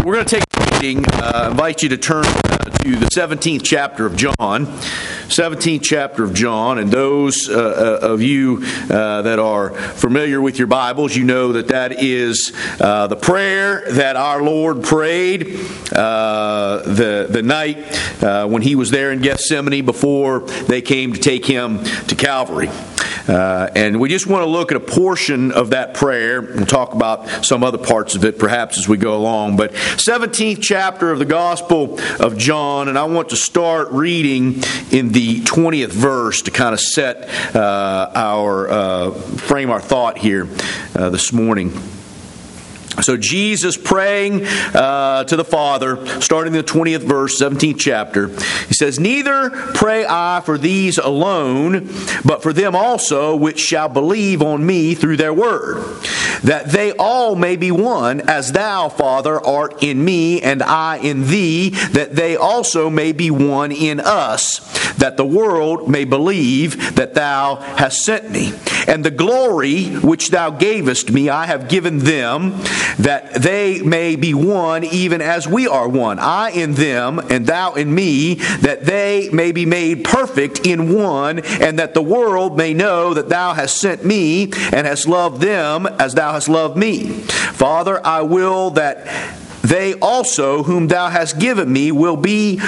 We're going to take a reading. I invite you to turn to the 17th chapter of John. 17th chapter of John. And those of you that are familiar with your Bibles, you know that that is the prayer that our Lord prayed the night when He was there in Gethsemane before they came to take Him to Calvary. And we just want to look at a portion of that prayer. We'll talk about some other parts of it perhaps as we go along. But 17th chapter of the Gospel of John, and I want to start reading in the 20th verse to kind of set frame our thought here this morning. So Jesus praying to the Father, starting in the 20th verse, 17th chapter, He says, "Neither pray I for these alone, but for them also which shall believe on me through their word, that they all may be one, as Thou, Father, art in me, and I in Thee, that they also may be one in us, that the world may believe that Thou hast sent me. And the glory which Thou gavest me I have given them, that they may be one even as we are one, I in them and Thou in me, that they may be made perfect in one, and that the world may know that Thou hast sent me and hast loved them as Thou hast loved me. Father, I will that they also whom Thou hast given me will be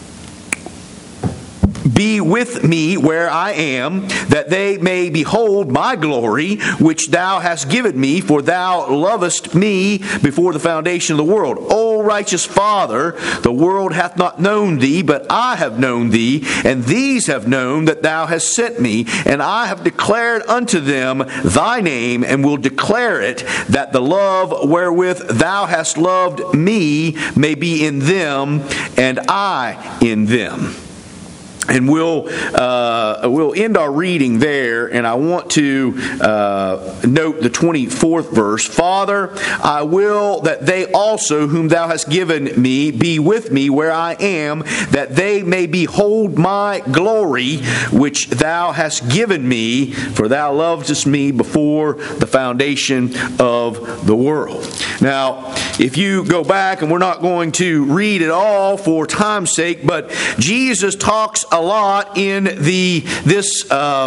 with me where I am, that they may behold my glory, which Thou hast given me, for Thou lovest me before the foundation of the world. O righteous Father, the world hath not known Thee, but I have known Thee, and these have known that Thou hast sent me, and I have declared unto them Thy name, and will declare it, that the love wherewith Thou hast loved me may be in them, and I in them." And we'll end our reading there, and I want to note the 24th verse. "Father, I will that they also whom Thou hast given me be with me where I am, that they may behold my glory, which Thou hast given me, for Thou lovedst me before the foundation of the world." Now, if you go back, and we're not going to read it all for time's sake, but Jesus talks a lot in this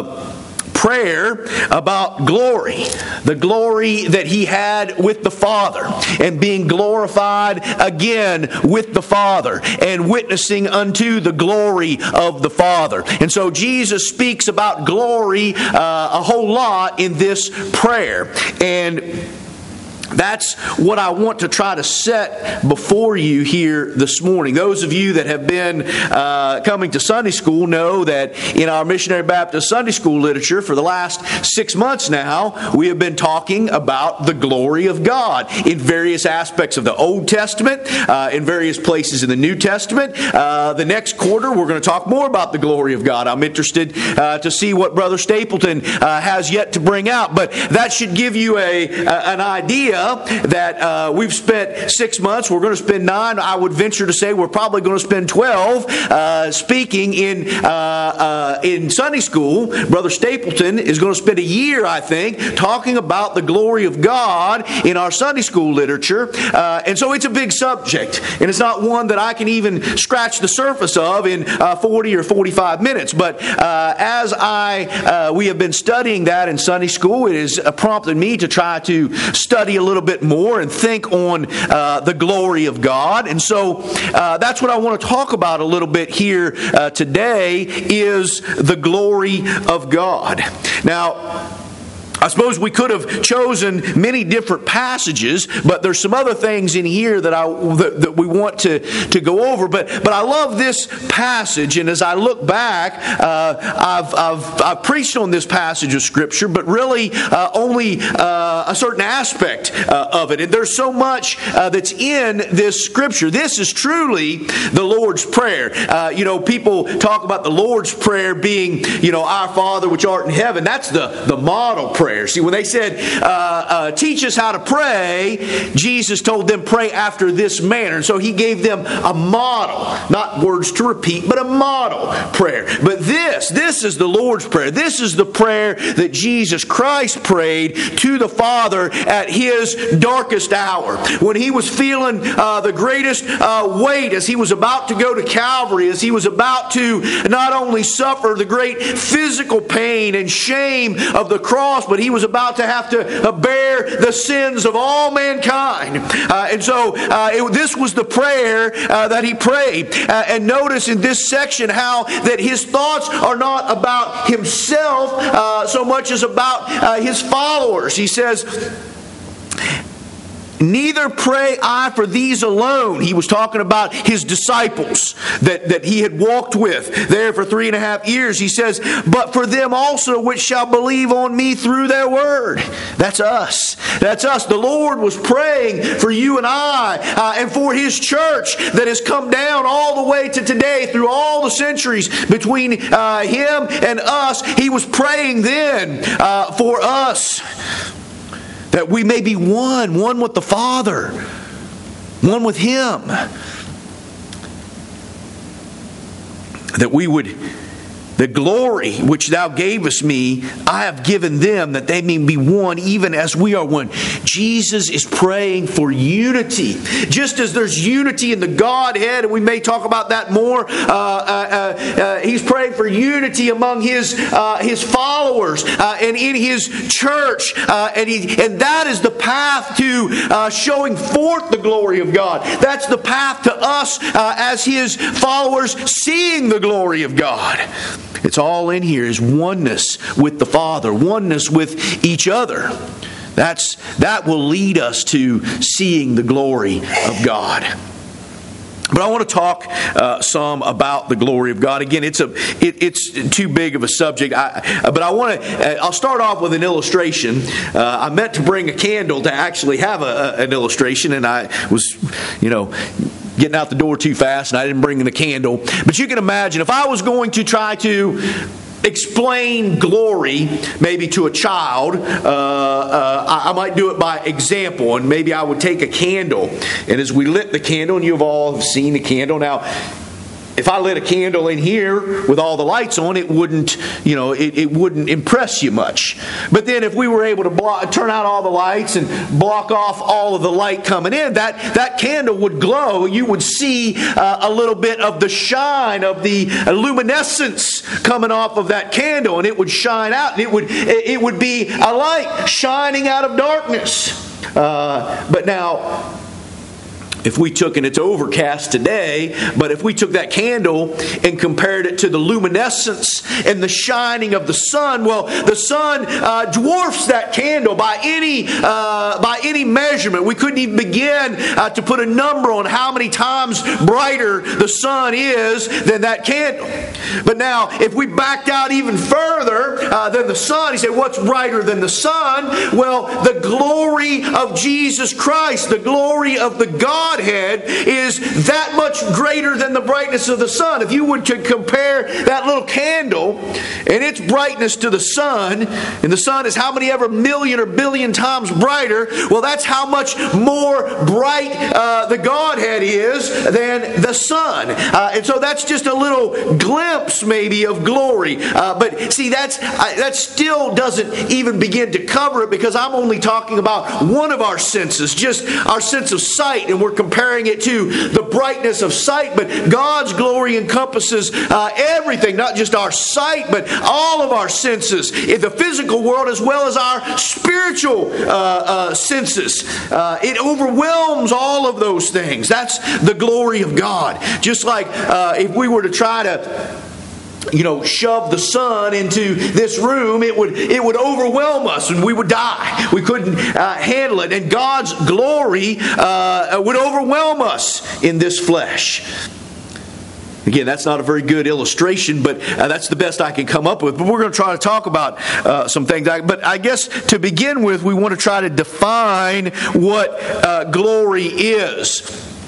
prayer about glory. The glory that He had with the Father, and being glorified again with the Father, and witnessing unto the glory of the Father. And so Jesus speaks about glory a whole lot in this prayer. And that's what I want to try to set before you here this morning. Those of you that have been coming to Sunday school know that in our Missionary Baptist Sunday School literature for the last 6 months now, we have been talking about the glory of God in various aspects of the Old Testament, in various places in the New Testament. The next quarter, we're going to talk more about the glory of God. I'm interested to see what Brother Stapleton has yet to bring out. But that should give you an idea that we've spent 6 months. We're going to spend 9. I would venture to say we're probably going to spend 12 speaking in Sunday school. Brother Stapleton is going to spend a year, I think, talking about the glory of God in our Sunday school literature. And so it's a big subject. And it's not one that I can even scratch the surface of in 40 or 45 minutes. But as we have been studying that in Sunday school, it has prompted me to try to study a little bit more and think on the glory of God. And so that's what I want to talk about a little bit here today, is the glory of God. Now, I suppose we could have chosen many different passages, but there's some other things in here that we want to go over. But I love this passage, and as I look back, I've preached on this passage of Scripture, but really only a certain aspect of it. And there's so much that's in this Scripture. This is truly the Lord's Prayer. People talk about the Lord's Prayer being, Our Father which art in heaven. That's the model prayer. prayer. See, when they said, teach us how to pray, Jesus told them, pray after this manner. And so He gave them a model, not words to repeat, but a model prayer. But this is the Lord's Prayer. This is the prayer that Jesus Christ prayed to the Father at His darkest hour. When He was feeling the greatest weight, as He was about to go to Calvary, as He was about to not only suffer the great physical pain and shame of the cross, but He was about to have to bear the sins of all mankind. And so this was the prayer that He prayed. And notice in this section how that His thoughts are not about Himself so much as about His followers. He says, neither pray I for these alone. He was talking about His disciples that He had walked with there for 3.5 years. He says, but for them also which shall believe on me through their word. That's us. That's us. The Lord was praying for you and I and for His church that has come down all the way to today through all the centuries between Him and us. He was praying then for us, that we may be one with the Father, one with Him. That we would, the glory which Thou gavest me, I have given them, that they may be one, even as we are one. Jesus is praying for unity. Just as there's unity in the Godhead, and we may talk about that more, He's praying for unity among His followers and in His church. And that is the path to showing forth the glory of God. That's the path to us as His followers seeing the glory of God. It's all in here is oneness with the Father, oneness with each other. That will lead us to seeing the glory of God. But I want to talk some about the glory of God. Again, it's too big of a subject. I'll start off with an illustration. I meant to bring a candle to actually have an illustration, and I was, getting out the door too fast, and I didn't bring in a candle. But you can imagine if I was going to try to explain glory maybe to a child, I might do it by example, and maybe I would take a candle, and as we lit the candle, and you've all seen the candle now, if I lit a candle in here with all the lights on, it wouldn't, it wouldn't impress you much. But then if we were able to turn out all the lights and block off all of the light coming in, that candle would glow. You would see a little bit of the shine of the luminescence coming off of that candle, and it would shine out, and it would be a light shining out of darkness. But now, if we took, and it's overcast today, but if we took that candle and compared it to the luminescence and the shining of the sun, well, the sun dwarfs that candle by any measurement. We couldn't even begin to put a number on how many times brighter the sun is than that candle. But now, if we backed out even further than the sun, he said, what's brighter than the sun? Well, the glory of Jesus Christ, the glory of the Godhead is that much greater than the brightness of the sun. If you were to compare that little candle and its brightness to the sun, and the sun is how many ever million or billion times brighter, well, that's how much more bright the Godhead is than the sun. And so that's just a little glimpse maybe of glory. But see, that still doesn't even begin to cover it, because I'm only talking about one of our senses, just our sense of sight, and we're comparing it to the brightness of sight. But God's glory encompasses everything, not just our sight, but all of our senses in the physical world as well as our spiritual senses. It overwhelms all of those things. That's the glory of God. Just like if we were to try to shove the sun into this room, it would overwhelm us and we would die. We couldn't handle it. And God's glory would overwhelm us in this flesh. Again, that's not a very good illustration, but that's the best I can come up with. But we're going to try to talk about some things. But I guess to begin with, we want to try to define what glory is.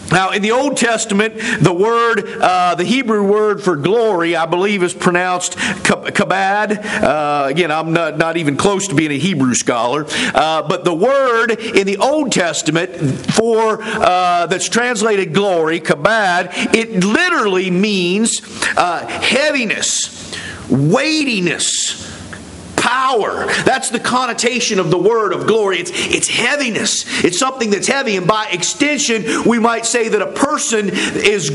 Now, in the Old Testament, the Hebrew word for glory, I believe, is pronounced kabad. Again, I'm not even close to being a Hebrew scholar. But the word in the Old Testament for that's translated glory, kabad, it literally means heaviness, weightiness, power. That's the connotation of the word of glory. It's heaviness. It's something that's heavy, and by extension, we might say that a person has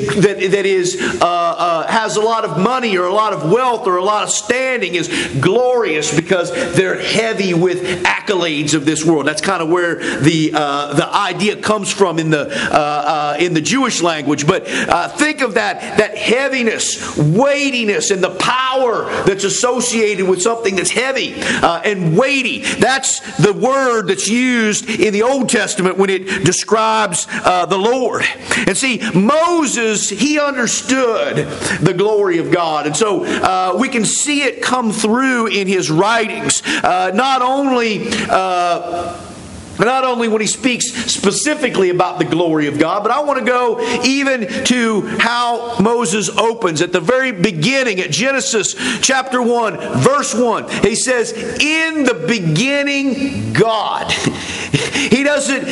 a lot of money or a lot of wealth or a lot of standing is glorious because they're heavy with accolades of this world. That's kind of where the idea comes from in the Jewish language. But think of that heaviness, weightiness, and the power that's associated with something that's heavy and weighty. That's the word that's used in the Old Testament when it describes the Lord. And see, Moses, he understood the glory of God. And so we can see it come through in his writings. Not only when he speaks specifically about the glory of God, but I want to go even to how Moses opens at the very beginning at Genesis chapter 1, verse 1. He says, "In the beginning, God." He doesn't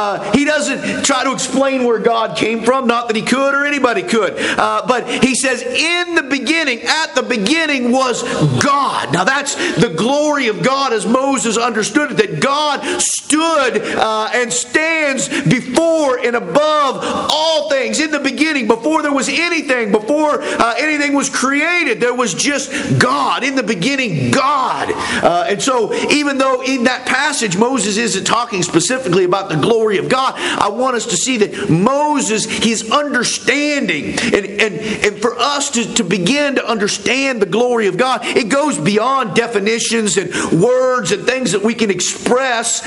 try to explain where God came from. Not that he could or anybody could. But he says, in the beginning, at the beginning was God. Now that's the glory of God as Moses understood it, that God stood and stands before and above all things. In the beginning, before there was anything, before anything was created, there was just God. In the beginning, God. And so even though in that passage Moses isn't talking specifically about the glory of God, I want us to see that Moses, his understanding, and for us to begin to understand the glory of God, it goes beyond definitions and words and things that we can express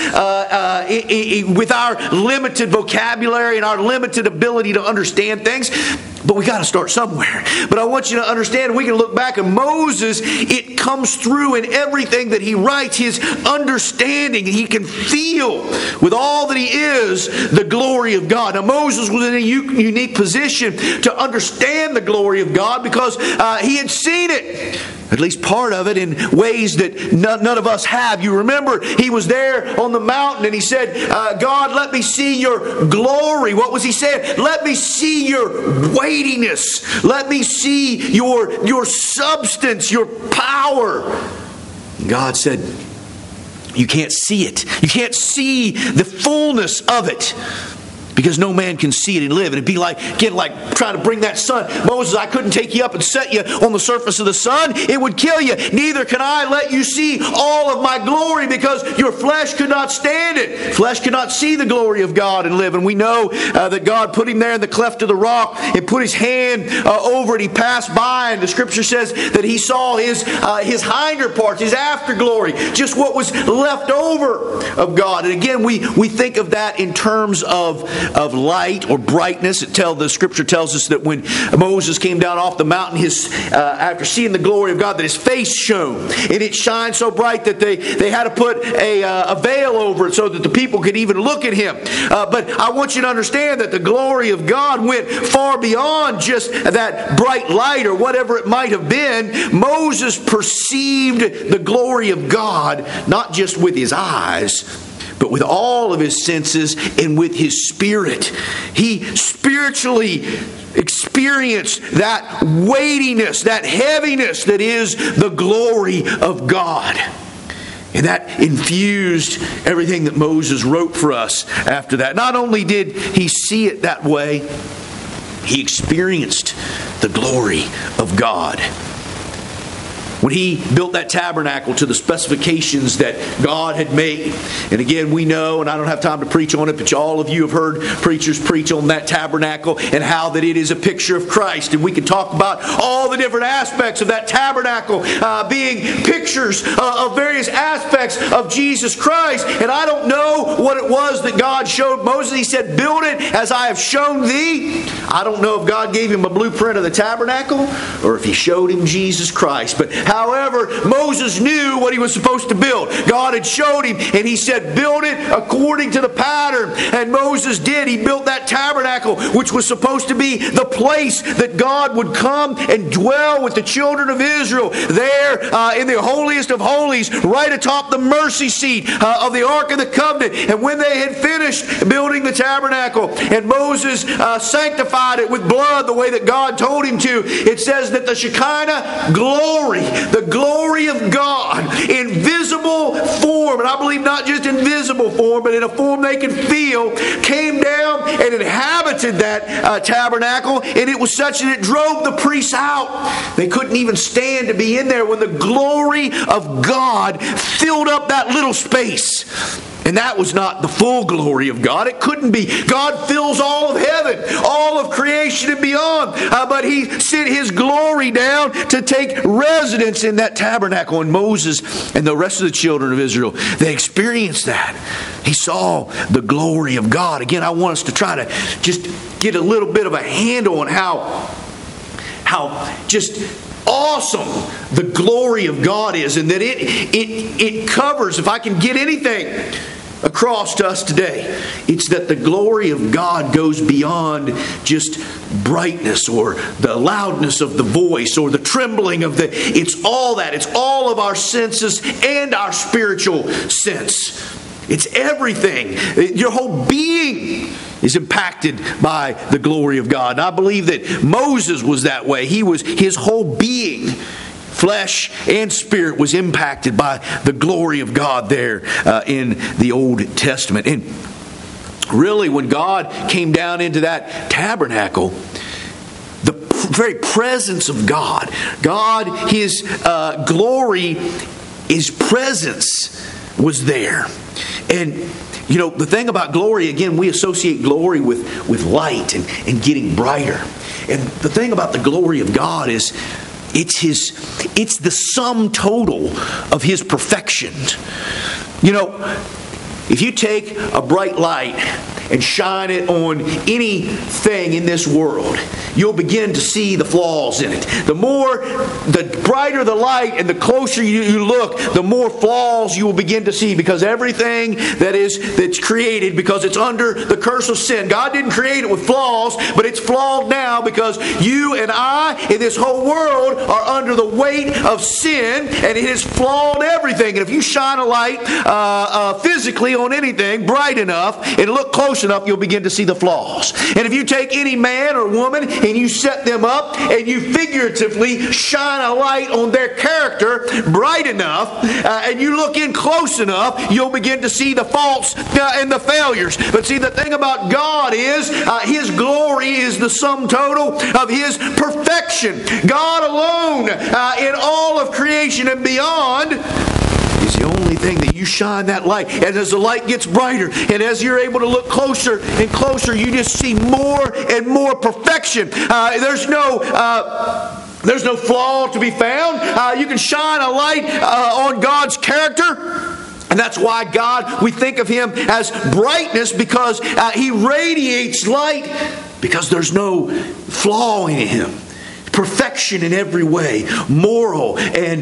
with our limited vocabulary and our limited ability to understand things. But we got to start somewhere. But I want you to understand, we can look back at Moses, it comes through in everything that he writes, his understanding. He can feel with all that he is the glory of God. Now Moses was in a unique position to understand the glory of God because he had seen it. At least part of it in ways that none of us have. You remember he was there on the mountain and he said, God, let me see your glory. What was he saying? Let me see your weightiness. Let me see your substance, your power. And God said, you can't see it. You can't see the fullness of it. Because no man can see it and live. And it'd be like trying to bring that sun. Moses, I couldn't take you up and set you on the surface of the sun. It would kill you. Neither can I let you see all of my glory because your flesh could not stand it. Flesh could not see the glory of God and live. And we know that God put him there in the cleft of the rock and put his hand over it. He passed by, and the scripture says that he saw his hinder parts, his afterglory, just what was left over of God. And again, we think of that in terms of light or brightness. The scripture tells us that when Moses came down off the mountain, after seeing the glory of God, that his face shone. And it shined so bright that they had to put a veil over it so that the people could even look at him. But I want you to understand that the glory of God went far beyond just that bright light or whatever it might have been. Moses perceived the glory of God not just with his eyes, but with all of his senses and with his spirit. He spiritually experienced that weightiness, that heaviness that is the glory of God. And that infused everything that Moses wrote for us after that. Not only did he see it that way, he experienced the glory of God. When he built that tabernacle to the specifications that God had made. And again, we know, and I don't have time to preach on it, but all of you have heard preachers preach on that tabernacle and how that it is a picture of Christ. And we can talk about all the different aspects of that tabernacle being pictures of various aspects of Jesus Christ. And I don't know what it was that God showed Moses. He said, build it as I have shown thee. I don't know if God gave him a blueprint of the tabernacle or if he showed him Jesus Christ. But However, Moses knew what he was supposed to build. God had showed him, and he said, build it according to the pattern. And Moses did. He built that tabernacle, which was supposed to be the place that God would come and dwell with the children of Israel there in the holiest of holies, right atop the mercy seat of the Ark of the Covenant. And when they had finished building the tabernacle, and Moses sanctified it with blood the way that God told him to, it says that the Shekinah glory, the glory of God, in visible form, and I believe not just in visible form, but in a form they could feel, came down and inhabited that tabernacle, and it was such that it drove the priests out. They couldn't even stand to be in there when the glory of God filled up that little space. And that was not the full glory of God. It couldn't be. God fills all of heaven, all of creation and beyond. But He sent His glory down to take residence in that tabernacle. And Moses and the rest of the children of Israel, they experienced that. He saw the glory of God. Again, I want us to try to just get a little bit of a handle on how just awesome the glory of God is, and that it covers, if I can get anything across to us today, it's that the glory of God goes beyond just brightness or the loudness of the voice or the trembling of the... It's all that. It's all of our senses and our spiritual sense. It's everything. Your whole being is impacted by the glory of God. And I believe that Moses was that way. His whole being, flesh and spirit, was impacted by the glory of God there in the Old Testament. And really, when God came down into that tabernacle, the very presence of God, His glory, His presence was there. And you know, the thing about glory, again, we associate glory with light and getting brighter. And the thing about the glory of God is it's the sum total of His perfection. You know, if you take a bright light and shine it on anything in this world, you'll begin to see the flaws in it. The brighter the light and the closer you look, the more flaws you will begin to see, because everything that's created, because it's under the curse of sin. God didn't create it with flaws, but it's flawed now because you and I in this whole world are under the weight of sin, and it has flawed everything. And if you shine a light physically on anything bright enough and look close enough, you'll begin to see the flaws. And if you take any man or woman and you set them up and you figuratively shine a light on their character bright enough, and you look in close enough, you'll begin to see the faults and the failures. But see, the thing about God is His glory is the sum total of His perfection. God alone in all of creation and beyond is the only thing that you shine that light. And as the light gets brighter, and as you're able to look closer and closer, you just see more and more perfection. There's no flaw to be found. You can shine a light on God's character. And that's why God, we think of Him as brightness, because He radiates light, because there's no flaw in Him. Perfection in every way, moral and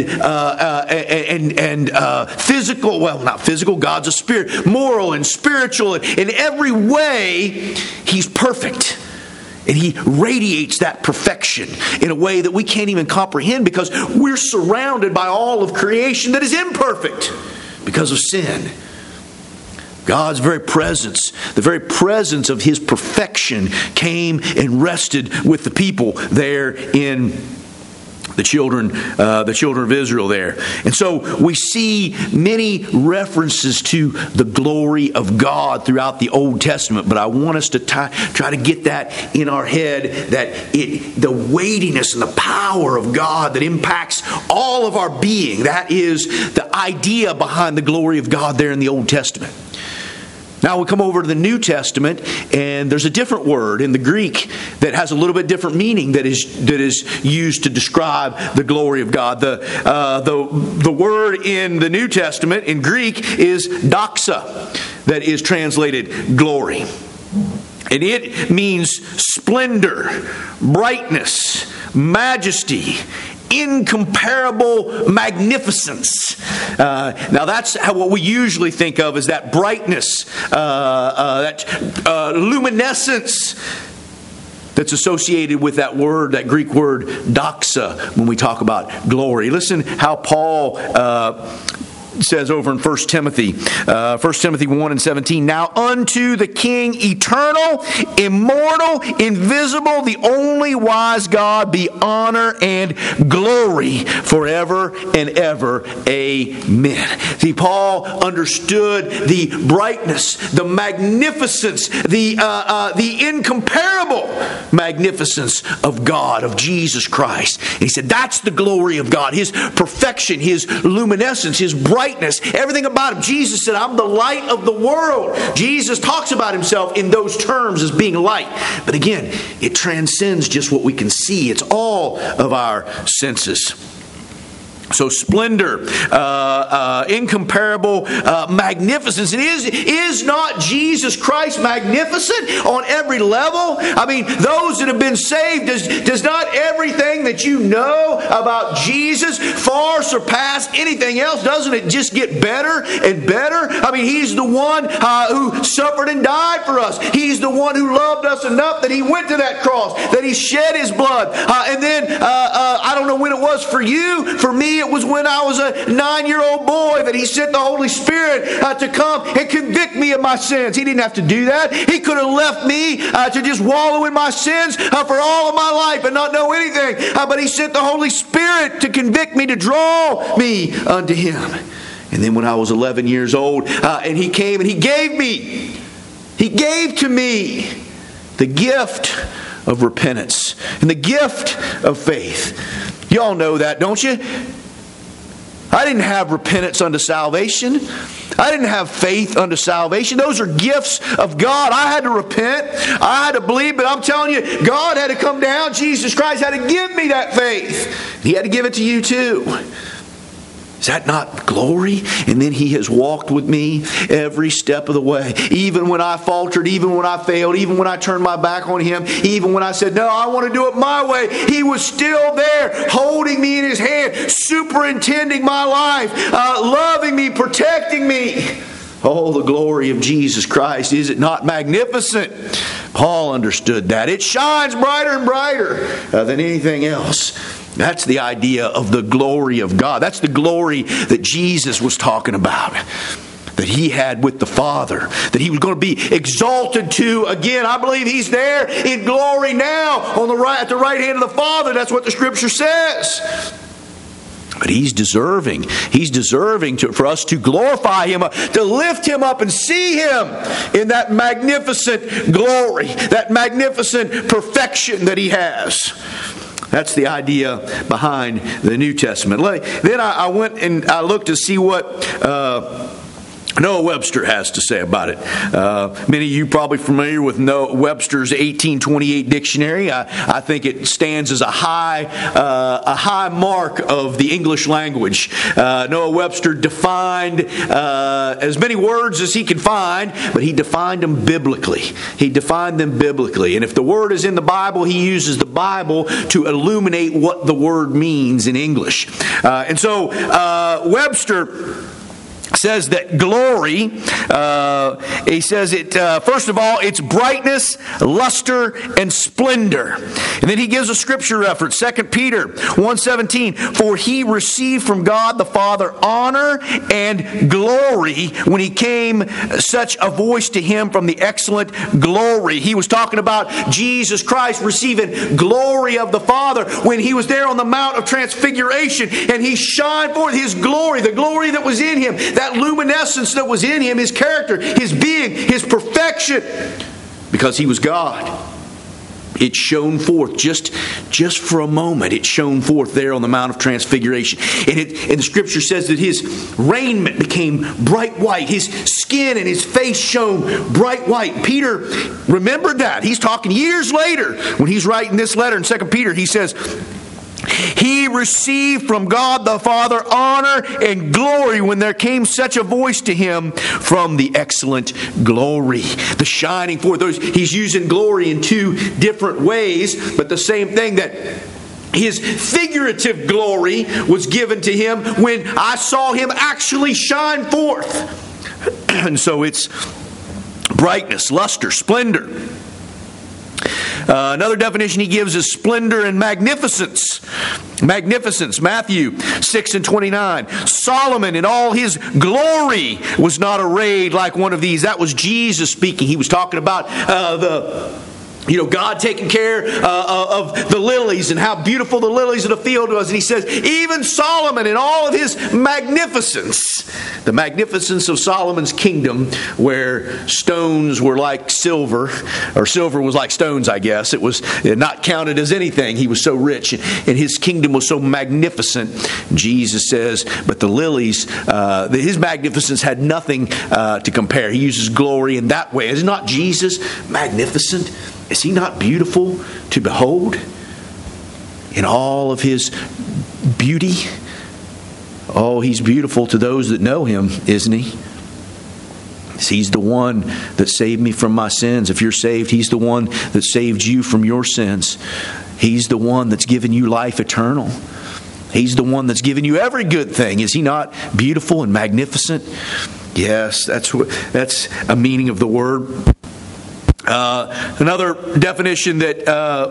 physical. Well, not physical. God's a spirit. Moral and spiritual. In every way, He's perfect. And He radiates that perfection in a way that we can't even comprehend, because we're surrounded by all of creation that is imperfect because of sin. God's very presence, the very presence of His perfection, came and rested with the people there in the children of Israel there. And so we see many references to the glory of God throughout the Old Testament. But I want us to try to get that in our head, that the weightiness and the power of God that impacts all of our being. That is the idea behind the glory of God there in the Old Testament. Now we come over to the New Testament, and there's a different word in the Greek that has a little bit different meaning that is used to describe the glory of God. The word in the New Testament in Greek is doxa, that is translated glory. And it means splendor, brightness, majesty, incomparable magnificence. Now that's what we usually think of as that brightness, that luminescence that's associated with that word, that Greek word doxa, when we talk about glory. Listen how Paul says over in 1 Timothy 1:17, now unto the King eternal, immortal, invisible, the only wise God, be honor and glory forever and ever. Amen. See, Paul understood the brightness, the magnificence, the incomparable magnificence of God, of Jesus Christ. And he said that's the glory of God, His perfection, His luminescence, His brightness, everything about Him. Jesus said, I'm the light of the world. Jesus talks about Himself in those terms as being light. But again, it transcends just what we can see. It's all of our senses. So splendor, incomparable magnificence. Is not Jesus Christ magnificent on every level? I mean, those that have been saved, does not everything that you know about Jesus far surpass anything else? Doesn't it just get better and better? I mean, He's the one who suffered and died for us. He's the one who loved us enough that He went to that cross, that He shed His blood. And then, I don't know when it was for you. For me, it was when I was a 9-year-old boy that He sent the Holy Spirit to come and convict me of my sins. He didn't have to do that. He could have left me to just wallow in my sins for all of my life and not know anything. But He sent the Holy Spirit to convict me, to draw me unto Him. And then when I was 11 years old, and He came and He gave to me the gift of repentance and the gift of faith. You all know that, don't you? I didn't have repentance unto salvation. I didn't have faith unto salvation. Those are gifts of God. I had to repent. I had to believe. But I'm telling you, God had to come down. Jesus Christ had to give me that faith. He had to give it to you too. Is that not glory? And then He has walked with me every step of the way. Even when I faltered, even when I failed, even when I turned my back on Him, even when I said, no, I want to do it my way, He was still there, holding me in His hand, superintending my life, loving me, protecting me. Oh, the glory of Jesus Christ. Is it not magnificent? Paul understood that. It shines brighter and brighter than anything else. That's the idea of the glory of God. That's the glory that Jesus was talking about, that He had with the Father, that He was going to be exalted to again. I believe He's there in glory now on the right, at the right hand of the Father. That's what the Scripture says. But He's deserving. He's deserving for us to glorify Him, to lift Him up and see Him in that magnificent glory, that magnificent perfection that He has. That's the idea behind the New Testament. Then I went and I looked to see what Noah Webster has to say about it. Many of you probably familiar with Noah Webster's 1828 dictionary. I think it stands as a high mark of the English language. Noah Webster defined as many words as he could find, but he defined them biblically. He defined them biblically. And if the word is in the Bible, he uses the Bible to illuminate what the word means in English. And so Webster says that glory, he says it, first of all, it's brightness, luster, and splendor. And then he gives a scripture reference, 2 Peter 1:17, for He received from God the Father honor and glory when He came such a voice to Him from the excellent glory. He was talking about Jesus Christ receiving glory of the Father when He was there on the Mount of Transfiguration, and He shined forth His glory, the glory that was in Him, that luminescence that was in Him, His character, His being, His perfection, because He was God. It shone forth just for a moment. It shone forth there on the Mount of Transfiguration. And the Scripture says that His raiment became bright white. His skin and His face shone bright white. Peter remembered that. He's talking years later when he's writing this letter in 2 Peter. He says, He received from God the Father honor and glory when there came such a voice to Him from the excellent glory. The shining forth. He's using glory in two different ways, but the same thing, that His figurative glory was given to him when I saw him actually shine forth. And so it's brightness, luster, splendor. Another definition he gives is splendor and magnificence. Magnificence, Matthew 6:29. Solomon in all his glory was not arrayed like one of these. That was Jesus speaking. He was talking about God taking care of the lilies and how beautiful the lilies of the field was. And he says, even Solomon in all of his magnificence, the magnificence of Solomon's kingdom, where stones were like silver, or silver was like stones, I guess. It was not counted as anything. He was so rich, and his kingdom was so magnificent. Jesus says, but the lilies, his magnificence had nothing to compare. He uses glory in that way. Is not Jesus magnificent? Is he not beautiful to behold in all of his beauty? Oh, he's beautiful to those that know him, isn't he? He's the one that saved me from my sins. If you're saved, he's the one that saved you from your sins. He's the one that's given you life eternal. He's the one that's given you every good thing. Is he not beautiful and magnificent? Yes, that's a meaning of the word. Another definition that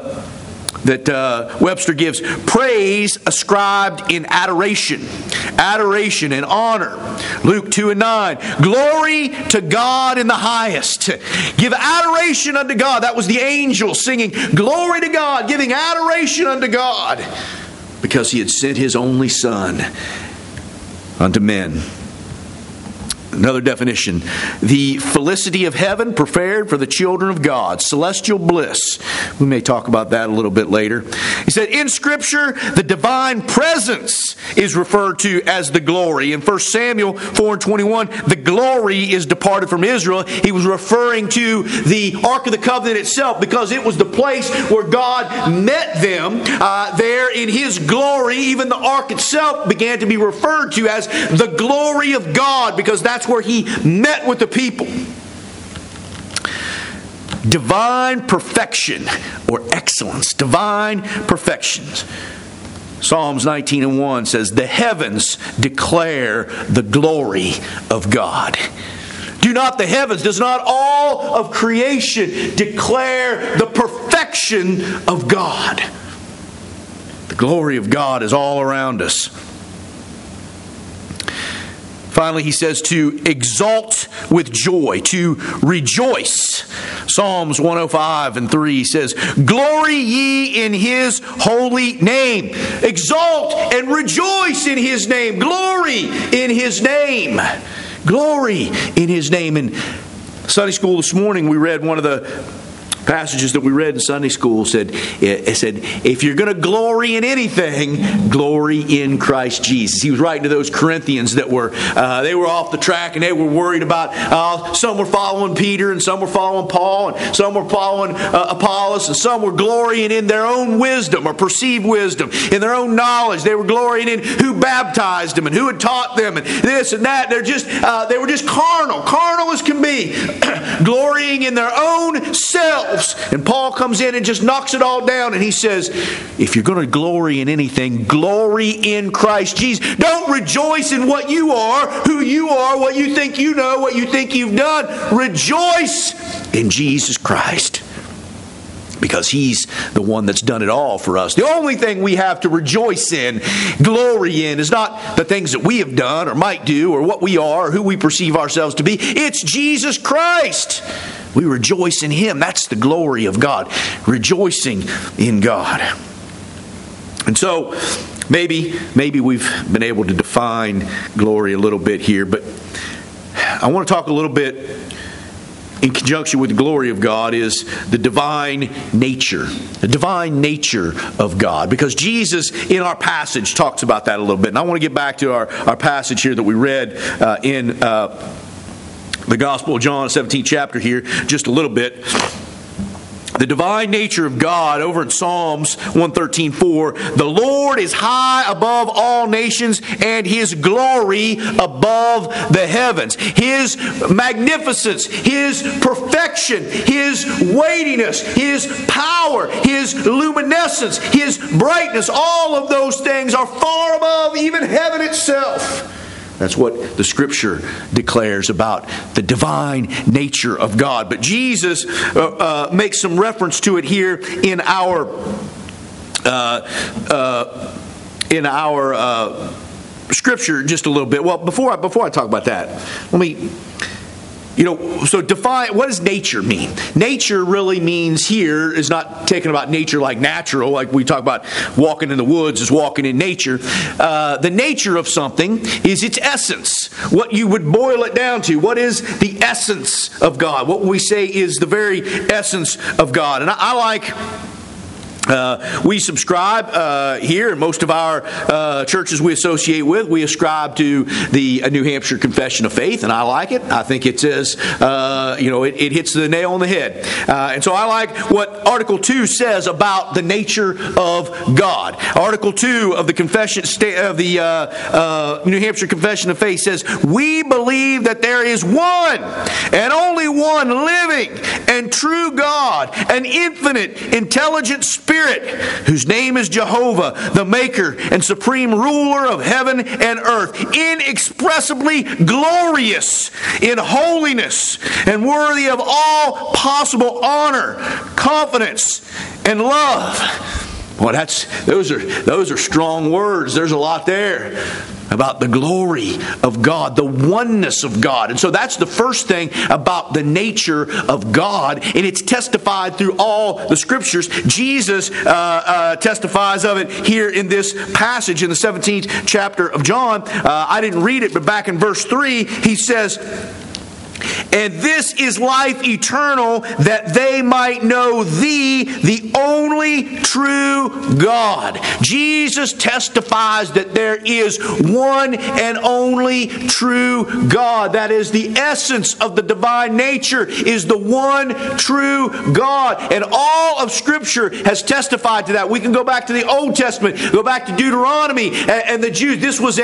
Webster gives: praise ascribed in adoration and honor. Luke 2:9. Glory to God in the highest. Give adoration unto God. That was the angel singing glory to God, giving adoration unto God, because he had sent his only Son unto men. Another definition: the felicity of heaven prepared for the children of God. Celestial bliss. We may talk about that a little bit later. He said, in Scripture, the divine presence is referred to as the glory. In 1 Samuel 4:21, the glory is departed from Israel. He was referring to the Ark of the Covenant itself, because it was the place where God met them. There in His glory, even the Ark itself began to be referred to as the glory of God, because that's where He met with the people. Divine perfection or excellence. Divine perfections. Psalms 19:1 says, the heavens declare the glory of God. Do not the heavens, does not all of creation declare the perfection of God? The glory of God is all around us. Finally, he says to exult with joy, to rejoice. Psalms 105:3 says, glory ye in His holy name. Exult and rejoice in His name. Glory in His name. Glory in His name. In Sunday school this morning, we read one of the passages that we read in Sunday school. It said, if you're going to glory in anything, glory in Christ Jesus. He was writing to those Corinthians that were off the track, and they were worried about some were following Peter, and some were following Paul, and some were following Apollos, and some were glorying in their own wisdom or perceived wisdom, in their own knowledge. They were glorying in who baptized them and who had taught them and this and that. They were just carnal as can be, glorying in their own self. And Paul comes in and just knocks it all down, and he says, if you're going to glory in anything, glory in Christ Jesus. Don't rejoice in what you are, who you are, what you think you know, what you think you've done. Rejoice in Jesus Christ, because He's the one that's done it all for us. The only thing we have to rejoice in, glory in, is not the things that we have done or might do or what we are or who we perceive ourselves to be. It's Jesus Christ. We rejoice in Him. That's the glory of God. Rejoicing in God. And so, maybe we've been able to define glory a little bit here, but I want to talk a little bit in conjunction with the glory of God is the divine nature. The divine nature of God. Because Jesus, in our passage, talks about that a little bit. And I want to get back to our passage here that we read in the Gospel of John, 17th chapter here, just a little bit. The divine nature of God over in Psalms 113:4, the Lord is high above all nations and His glory above the heavens. His magnificence, His perfection, His weightiness, His power, His luminescence, His brightness, all of those things are far above even heaven itself. That's what the Scripture declares about the divine nature of God. But Jesus makes some reference to it here in our Scripture just a little bit. Well, before I talk about that, let me. So define, what does nature mean? Nature really means here is not taken about nature like natural, like we talk about walking in the woods is walking in nature. The nature of something is its essence. What you would boil it down to. What is the essence of God? What we say is the very essence of God. And I like... we subscribe here, and most of our churches we associate with, we ascribe to the New Hampshire Confession of Faith, and I like it. I think it says, it hits the nail on the head. And so I like what Article 2 says about the nature of God. Article 2 of the Confession of the New Hampshire Confession of Faith says, "We believe that there is one and only one living and true God, an infinite, intelligent Spirit, whose name is Jehovah, the Maker and Supreme Ruler of heaven and earth, inexpressibly glorious in holiness and worthy of all possible honor, confidence, and love." Well, those are strong words. There's a lot there about the glory of God, the oneness of God. And so that's the first thing about the nature of God, and it's testified through all the Scriptures. Jesus testifies of it here in this passage in the 17th chapter of John. I didn't read it, but back in verse 3, he says, "And this is life eternal, that they might know Thee, the only true God." Jesus testifies that there is one and only true God. That is the essence of the divine nature, is the one true God. And all of Scripture has testified to that. We can go back to the Old Testament, go back to Deuteronomy and the Jews. This was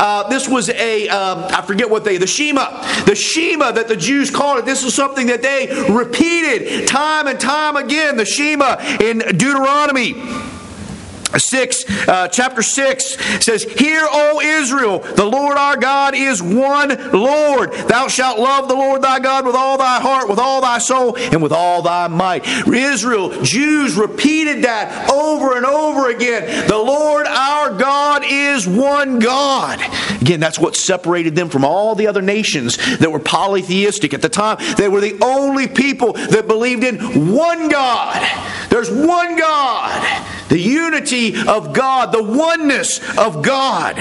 I forget what the Shema. The Shema that the Jews called it. This is something that they repeated time and time again. The Shema in Deuteronomy 6, chapter 6 says, "Hear, O Israel, the Lord our God is one Lord. Thou shalt love the Lord thy God with all thy heart, with all thy soul, and with all thy might." Israel, Jews repeated that over and over again. The Lord our God is one God. Again, that's what separated them from all the other nations that were polytheistic. At the time, they were the only people that believed in one God. There's one God. The unity of God, the oneness of God.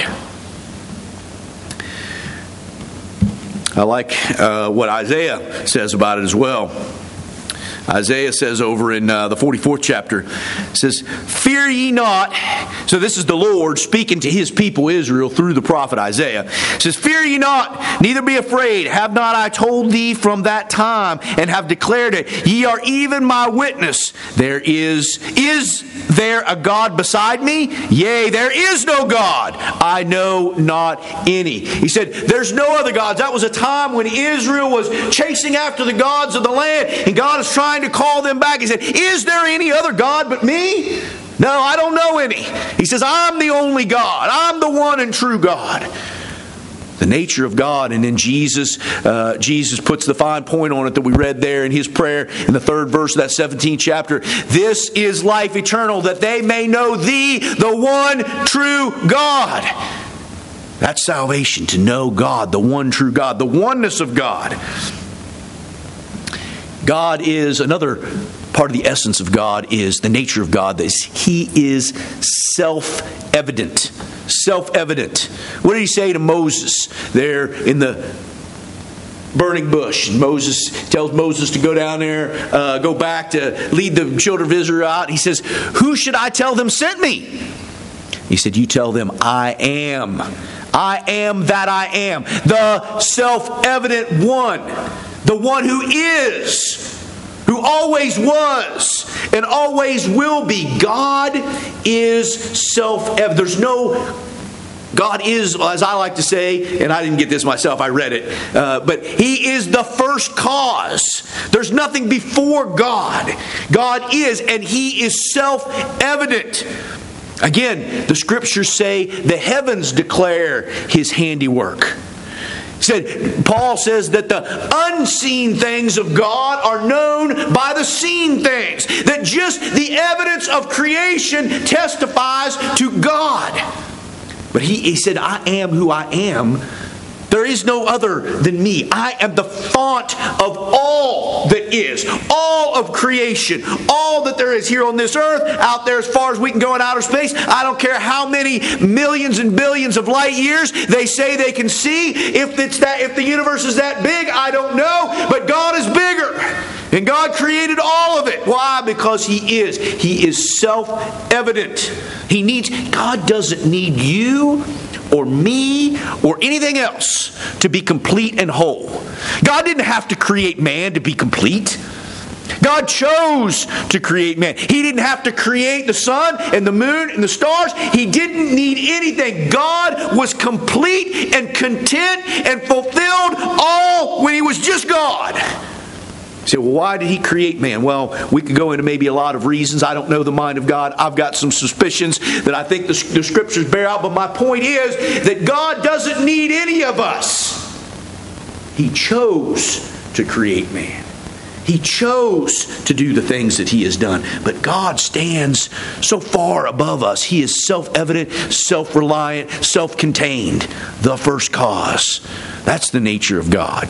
I like what Isaiah says about it as well. Isaiah says over in the 44th chapter, says, "Fear ye not." So this is the Lord speaking to His people Israel through the prophet Isaiah. It says, "Fear ye not, neither be afraid. Have not I told thee from that time, and have declared it? Ye are even my witness. Is there a God beside me? Yea, there is no God. I know not any." He said, there's no other gods. That was a time when Israel was chasing after the gods of the land, and God is trying to call them back. He said, "Is there any other God but me? No, I don't know any." He says, "I'm the only God. I'm the one and true God." The nature of God. And then Jesus puts the fine point on it that we read there in His prayer in the 3rd verse of that 17th chapter. "This is life eternal, that they may know Thee, the one true God." That's salvation, to know God, the one true God, the oneness of God. God is, another part of the essence of God is the nature of God. He is self-evident. Self-evident. What did He say to Moses there in the burning bush? Moses tells Moses to go down there, go back to lead the children of Israel out. He says, "Who should I tell them sent me?" He said, "You tell them, I am. I am that I am." The self-evident one. The one who is, who always was, always will be. God is self-evident. God is, as I like to say, and I didn't get this myself, I read it, but He is the first cause. There's nothing before God. God is, and He is self-evident. Again, the Scriptures say the heavens declare His handiwork. Paul says that the unseen things of God are known by the seen things. That just the evidence of creation testifies to God. But he said, I am who I am. There is no other than me. I am the font of all that is, all of creation, all that there is here on this earth, out there as far as we can go in outer space. I don't care how many millions and billions of light years they say they can see. If the universe is that big, I don't know. But God is bigger. And God created all of it. Why? Because He is. He is self-evident. God doesn't need you or me or anything else to be complete and whole. God didn't have to create man to be complete. God chose to create man. He didn't have to create the sun and the moon and the stars. He didn't need anything. God was complete and content and fulfilled all when He was just God. You say, well, why did He create man? Well, we could go into maybe a lot of reasons. I don't know the mind of God. I've got some suspicions that I think the Scriptures bear out. But my point is that God doesn't need any of us. He chose to create man. He chose to do the things that He has done. But God stands so far above us. He is self-evident, self-reliant, self-contained. The first cause. That's the nature of God.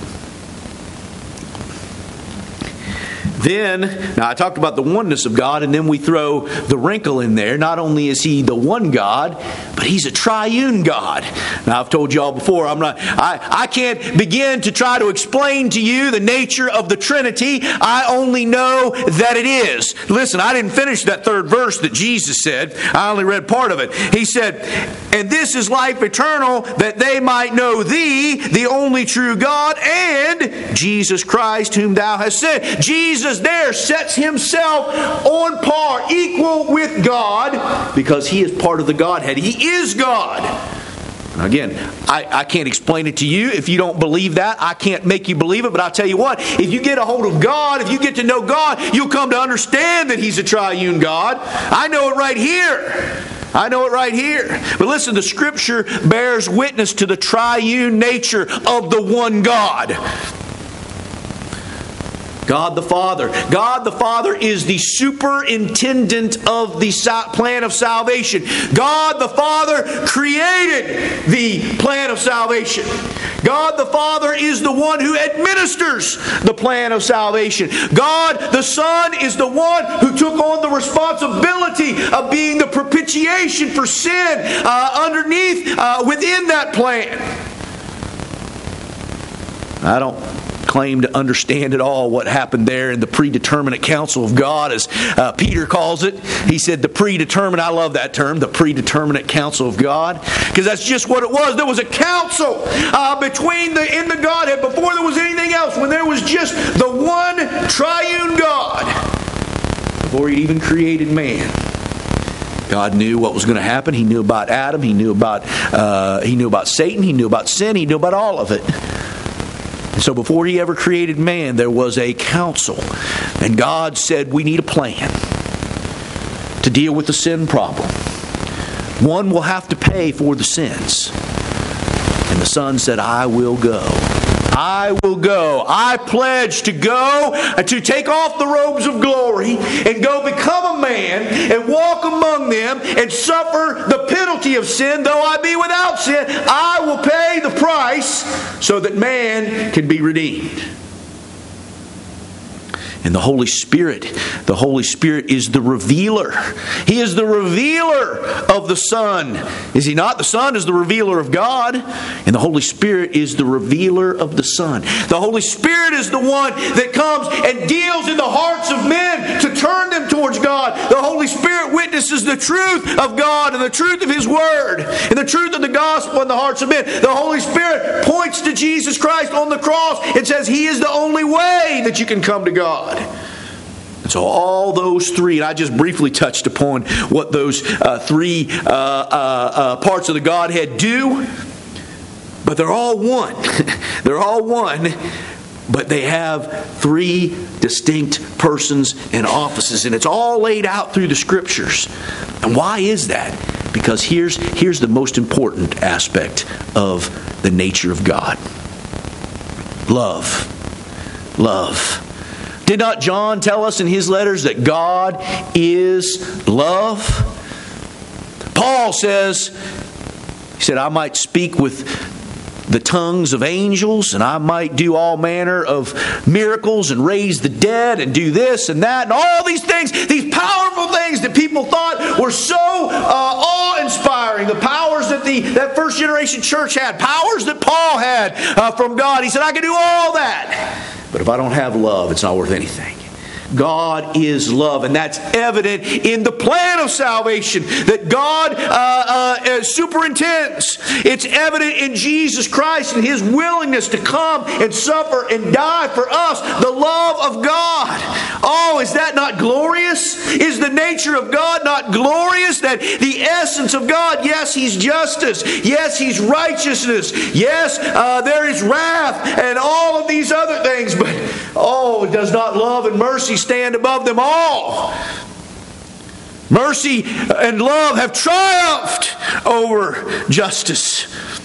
Now I talked about the oneness of God, and then we throw the wrinkle in there. Not only is He the one God, but He's a triune God. Now I've told you all before, I can't begin to try to explain to you the nature of the Trinity. I only know that it is. Listen, I didn't finish that third verse that Jesus said. I only read part of it. He said, and this is life eternal, that they might know Thee, the only true God, and Jesus Christ, whom Thou hast sent. Jesus there sets Himself on par, equal with God, because He is part of the Godhead. He is God. Again, I can't explain it to you. If you don't believe that, I can't make you believe it. But I'll tell you what, if you get a hold of God, if you get to know God, you'll come to understand that He's a triune God. I know it right here. I know it right here. But listen, the Scripture bears witness to the triune nature of the one God. God the Father. God the Father is the superintendent of the plan of salvation. God the Father created the plan of salvation. God the Father is the one who administers the plan of salvation. God the Son is the one who took on the responsibility of being the propitiation for sin within that plan. I don't claim to understand at all what happened there in the predeterminate counsel of God, as Peter calls it. He said the predeterminate, I love that term, the predeterminate counsel of God, because that's just what it was. There was a counsel in the Godhead before there was anything else, when there was just the one triune God, before He even created man. God knew what was going to happen. He knew about Adam. He knew about Satan. He knew about sin. He knew about all of it. So before He ever created man, there was a council. And God said, we need a plan to deal with the sin problem. One will have to pay for the sins. And the Son said, I will go. I will go. I pledge to go, to take off the robes of glory and go become a man and walk among them and suffer the penalty of sin. Though I be without sin, I will pay the price so that man can be redeemed. And the Holy Spirit is the revealer. He is the revealer of the Son. Is He not? The Son is the revealer of God. And the Holy Spirit is the revealer of the Son. The Holy Spirit is the one that comes and deals in the hearts of men to turn them towards God. The Holy Spirit witnesses the truth of God and the truth of His Word and the truth of the gospel in the hearts of men. The Holy Spirit points to Jesus Christ on the cross and says He is the only way that you can come to God. So all those three, and I just briefly touched upon what those three parts of the Godhead do, but they're all one. They're all one, but they have three distinct persons and offices, and it's all laid out through the Scriptures. And why is that? Because here's the most important aspect of the nature of God. Love. Love. Did not John tell us in his letters that God is love? Paul says, he said, I might speak with the tongues of angels, and I might do all manner of miracles and raise the dead and do this and that and all these things, these powerful things that people thought were so awe-inspiring. The powers that that first generation church had, powers that Paul had from God. He said, I can do all that. But if I don't have love, it's not worth anything. God is love, and that's evident in the plan of salvation that God superintends. It's evident in Jesus Christ and His willingness to come and suffer and die for us, the love of God. Oh, is that not glorious? Is the nature of God not glorious? That the essence of God, yes, He's justice. Yes, He's righteousness. Yes, there is wrath and all of these other things, but does not love and mercy stand above them all? Mercy and love have triumphed over justice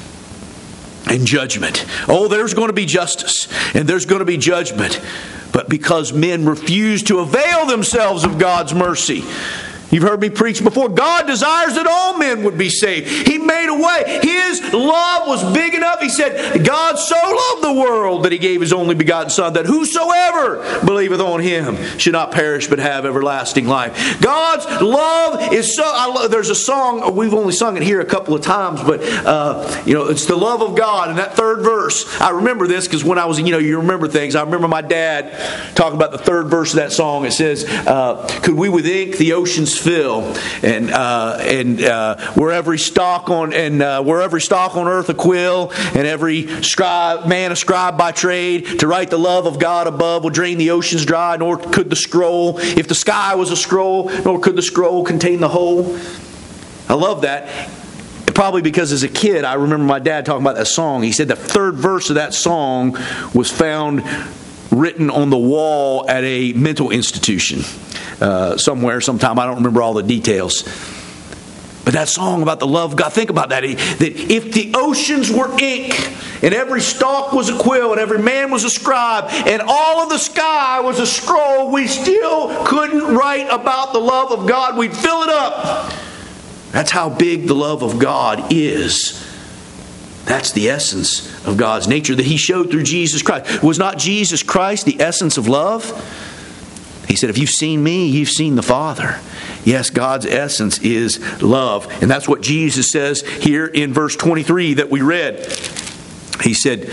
and judgment. Oh, there's going to be justice and there's going to be judgment. But because men refuse to avail themselves of God's mercy, you've heard me preach before, God desires that all men would be saved. He made a way. His love was big enough. He said, God so loved the world that He gave His only begotten Son, that whosoever believeth on Him should not perish but have everlasting life. God's love is so... there's a song, we've only sung it here a couple of times, but it's the love of God. In that third verse, I remember this because when I was, you remember things. I remember my dad talking about the third verse of that song. It says, could we with ink the oceans fill, and were every stalk on earth a quill, and every man a scribe by trade, to write the love of God above will drain the oceans dry, nor could the scroll, if the sky was a scroll, nor could the scroll contain the whole. I love that. Probably because as a kid, I remember my dad talking about that song. He said the third verse of that song was found written on the wall at a mental institution somewhere, sometime. I don't remember all the details. But that song about the love of God, think about that. That if the oceans were ink, and every stalk was a quill, and every man was a scribe, and all of the sky was a scroll, we still couldn't write about the love of God. We'd fill it up. That's how big the love of God is. That's the essence of God's nature that He showed through Jesus Christ. Was not Jesus Christ the essence of love? He said, if you've seen me, you've seen the Father. Yes, God's essence is love. And that's what Jesus says here in verse 23 that we read. He said,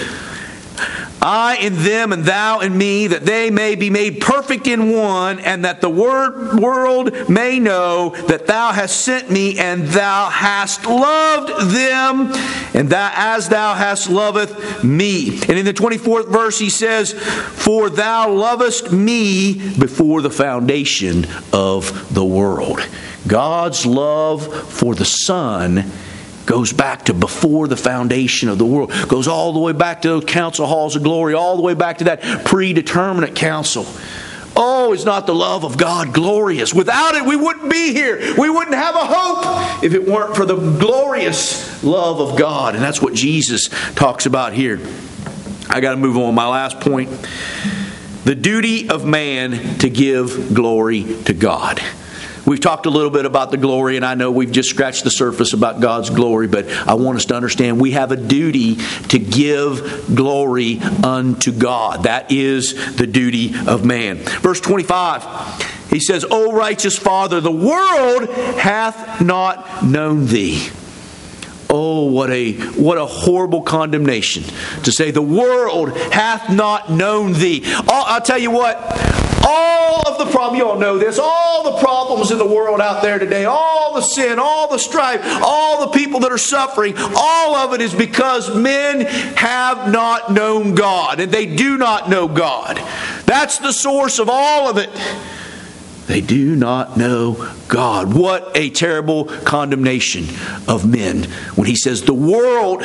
I in them and thou in me, that they may be made perfect in one, and that the world may know that thou hast sent me, and thou hast loved them, and that as thou hast loveth me. And in the 24th verse he says, for thou lovest me before the foundation of the world. God's love for the Son goes back to before the foundation of the world. Goes all the way back to those council halls of glory, all the way back to that predeterminate council. Oh, is not the love of God glorious? Without it, we wouldn't be here. We wouldn't have a hope if it weren't for the glorious love of God. And that's what Jesus talks about here. I got to move on. My last point. The duty of man to give glory to God. We've talked a little bit about the glory, and I know we've just scratched the surface about God's glory, but I want us to understand we have a duty to give glory unto God. That is the duty of man. Verse 25, he says, O righteous Father, the world hath not known Thee. Oh, what a horrible condemnation to say the world hath not known Thee. I'll tell you what. All of the problems, you all know this, all the problems in the world out there today, all the sin, all the strife, all the people that are suffering, all of it is because men have not known God, and they do not know God. That's the source of all of it. They do not know God. What a terrible condemnation of men when he says, the world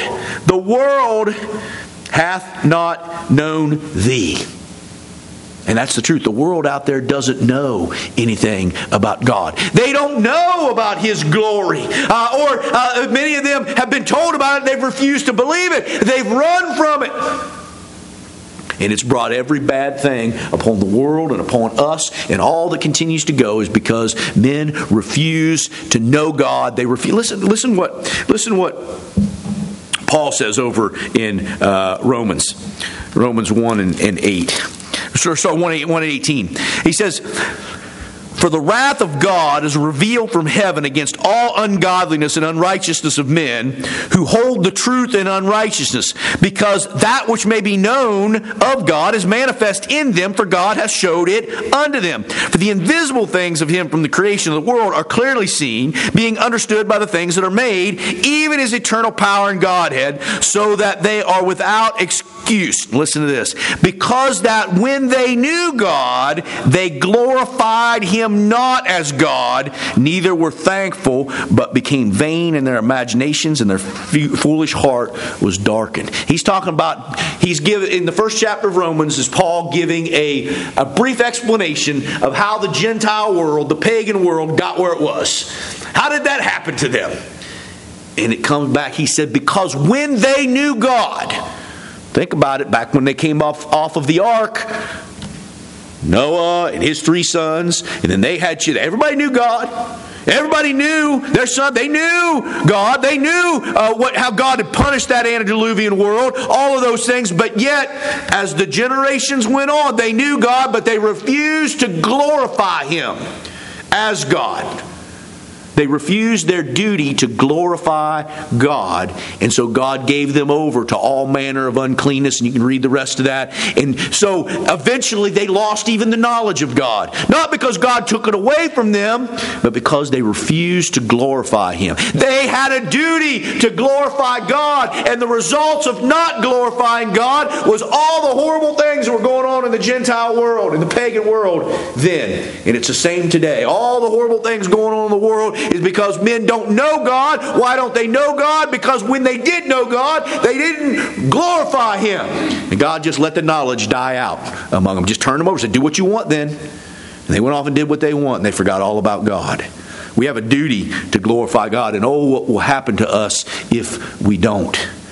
hath not known thee. And that's the truth. The world out there doesn't know anything about God. They don't know about His glory. Or many of them have been told about it. They've refused to believe it. They've run from it. And it's brought every bad thing upon the world and upon us. And all that continues to go is because men refuse to know God. They refuse. Listen what Paul says over in Romans 1 and 8. Start 1 and 18. He says, for the wrath of God is revealed from heaven against all ungodliness and unrighteousness of men who hold the truth in unrighteousness, because that which may be known of God is manifest in them, for God hath showed it unto them. For the invisible things of Him from the creation of the world are clearly seen, being understood by the things that are made, even His eternal power and Godhead, so that they are without excuse. Listen to this. Because that when they knew God, they glorified Him not as God, neither were thankful, but became vain in their imaginations, and their foolish heart was darkened. He's talking about, he's giving, in the first chapter of Romans, is Paul giving a brief explanation of how the Gentile world, the pagan world, got where it was. How did that happen to them? And it comes back, he said, because when they knew God, think about it, back when they came off of the ark, Noah and his 3 sons, and then they had children. Everybody knew God. Everybody knew their son. They knew God. They knew how God had punished that antediluvian world. All of those things. But yet, as the generations went on, they knew God, but they refused to glorify Him as God. They refused their duty to glorify God, and so God gave them over to all manner of uncleanness, and you can read the rest of that. And so eventually they lost even the knowledge of God. Not because God took it away from them, but because they refused to glorify Him. They had a duty to glorify God, and the results of not glorifying God was all the horrible things that were going on in the Gentile world, in the pagan world then. And it's the same today. All the horrible things going on in the world is because men don't know God. Why don't they know God? Because when they did know God, they didn't glorify Him. And God just let the knowledge die out among them. Just turn them over and said, do what you want then. And they went off and did what they want, and they forgot all about God. We have a duty to glorify God, and oh, what will happen to us if we don't?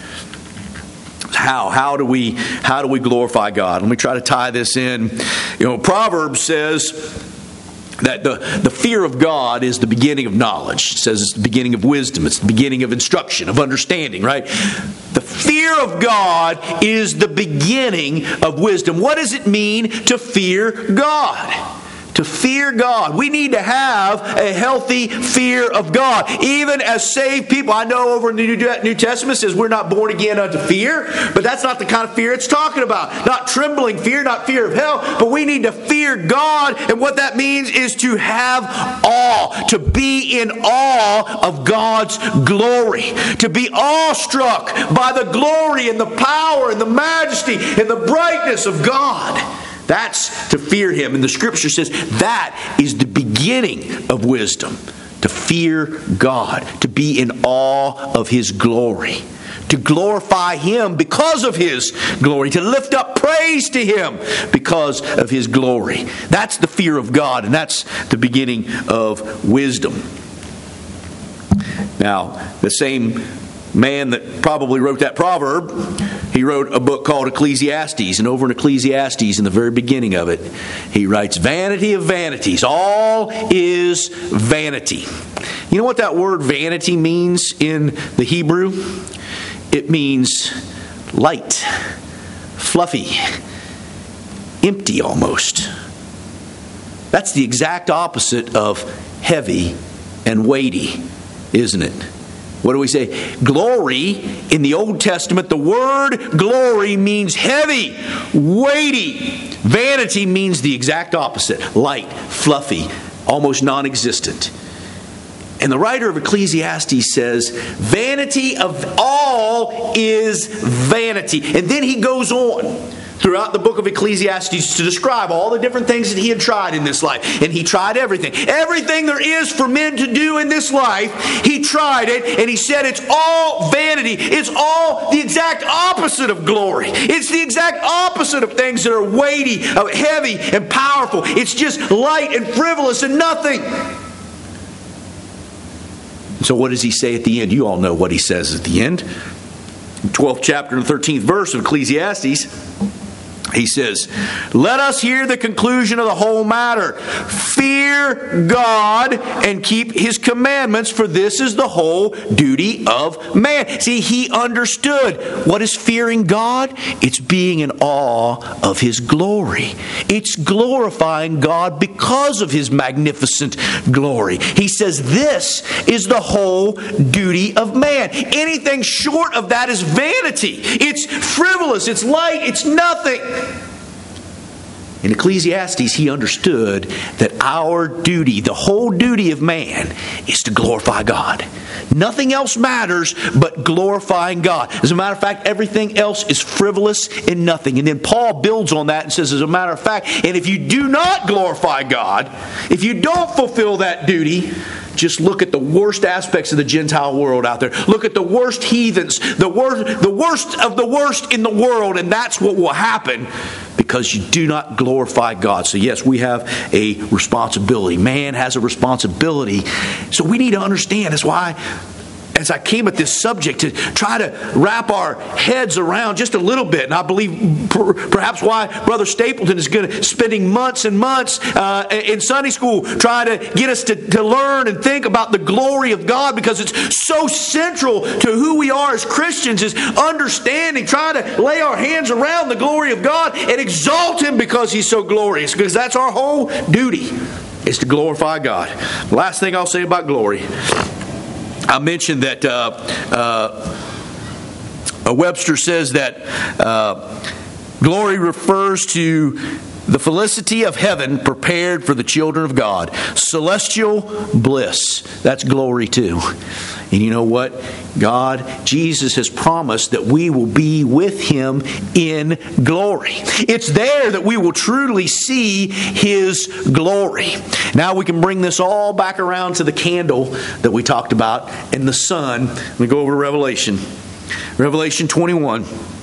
How do we glorify God? Let me try to tie this in. Proverbs says that the fear of God is the beginning of knowledge. It says it's the beginning of wisdom. It's the beginning of instruction, of understanding, right? The fear of God is the beginning of wisdom. What does it mean to fear God? To fear God. We need to have a healthy fear of God. Even as saved people, I know over in the New Testament it says we're not born again unto fear, but that's not the kind of fear it's talking about. Not trembling fear, not fear of hell, but we need to fear God, and what that means is to have awe, to be in awe of God's glory, to be awestruck by the glory and the power and the majesty and the brightness of God. That's to fear Him. And the Scripture says that is the beginning of wisdom. To fear God. To be in awe of His glory. To glorify Him because of His glory. To lift up praise to Him because of His glory. That's the fear of God. And that's the beginning of wisdom. Now, the same man that probably wrote that proverb, he wrote a book called Ecclesiastes, and over in Ecclesiastes, in the very beginning of it, he writes, vanity of vanities, all is vanity. You know what that word vanity means in the Hebrew? It means light, fluffy, empty almost. That's the exact opposite of heavy and weighty, isn't it? What do we say? Glory, in the Old Testament, the word glory means heavy, weighty. Vanity means the exact opposite. Light, fluffy, almost non-existent. And the writer of Ecclesiastes says, vanity of all is vanity. And then he goes on throughout the book of Ecclesiastes to describe all the different things that he had tried in this life. And he tried everything. Everything there is for men to do in this life, he tried it, and he said it's all vanity. It's all the exact opposite of glory. It's the exact opposite of things that are weighty, heavy, and powerful. It's just light and frivolous and nothing. So what does he say at the end? You all know what he says at the end. 12th chapter and 13th verse of Ecclesiastes. He says, let us hear the conclusion of the whole matter. Fear God and keep His commandments, for this is the whole duty of man. See, he understood. What is fearing God? It's being in awe of His glory. It's glorifying God because of His magnificent glory. He says this is the whole duty of man. Anything short of that is vanity. It's frivolous. It's light. It's nothing. In Ecclesiastes, he understood that our duty, the whole duty of man, is to glorify God. Nothing else matters but glorifying God. As a matter of fact, everything else is frivolous and nothing. And then Paul builds on that and says, as a matter of fact, and if you do not glorify God, if you don't fulfill that duty, just look at the worst aspects of the Gentile world out there. Look at the worst heathens, the worst of the worst in the world, and that's what will happen because you do not glorify God. So yes, we have a responsibility. Man has a responsibility. So we need to understand. That's why as I came at this subject to try to wrap our heads around just a little bit, and I believe perhaps why Brother Stapleton is spending months and months in Sunday school trying to get us to learn and think about the glory of God, because it's so central to who we are as Christians, is understanding, trying to lay our hands around the glory of God and exalt Him because He's so glorious, because that's our whole duty, is to glorify God. Last thing I'll say about glory. I mentioned that Webster says that glory refers to the felicity of heaven prepared for the children of God. Celestial bliss. That's glory too. And you know what? Jesus has promised that we will be with Him in glory. It's there that we will truly see His glory. Now we can bring this all back around to the candle that we talked about and the sun. We go over to Revelation. Revelation 21.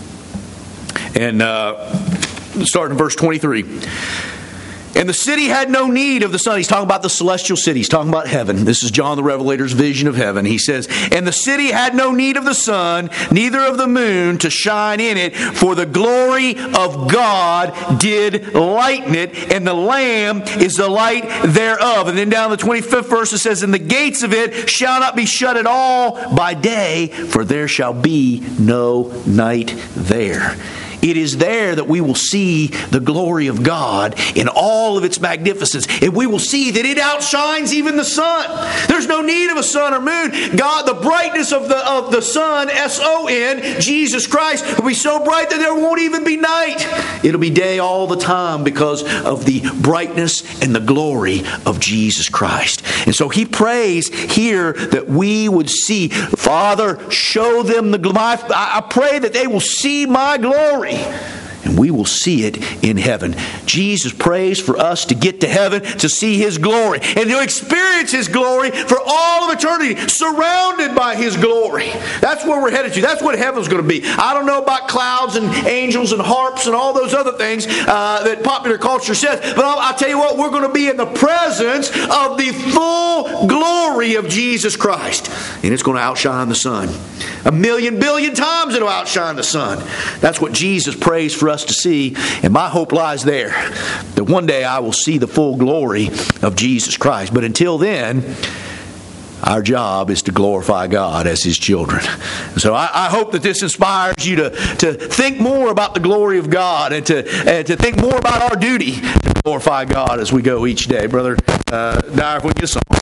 And starting in verse 23. And the city had no need of the sun. He's talking about the celestial city. He's talking about heaven. This is John the Revelator's vision of heaven. He says, and the city had no need of the sun, neither of the moon to shine in it, for the glory of God did lighten it, and the Lamb is the light thereof. And then down the 25th verse it says, and the gates of it shall not be shut at all by day, for there shall be no night there. It is there that we will see the glory of God in all of its magnificence. And we will see that it outshines even the sun. There's no need of a sun or moon. God, the brightness of the sun, S-O-N, Jesus Christ, will be so bright that there won't even be night. It'll be day all the time because of the brightness and the glory of Jesus Christ. And so he prays here that we would see, Father, show them I pray that they will see my glory. And we will see it in heaven. Jesus prays for us to get to heaven, to see His glory, and to experience His glory for all of eternity, surrounded by His glory. That's where we're headed to. That's what heaven's going to be. I don't know about clouds and angels and harps and all those other things that popular culture says, but I'll tell you what, we're going to be in the presence of the full glory of Jesus Christ. And it's going to outshine the sun. 1,000,000 billion times it'll outshine the sun. That's what Jesus prays for us to see. And my hope lies there, that one day I will see the full glory of Jesus Christ. But until then, our job is to glorify God as His children. So I hope that this inspires you to think more about the glory of God and to think more about our duty to glorify God as we go each day. Brother Dyer, if we get a song.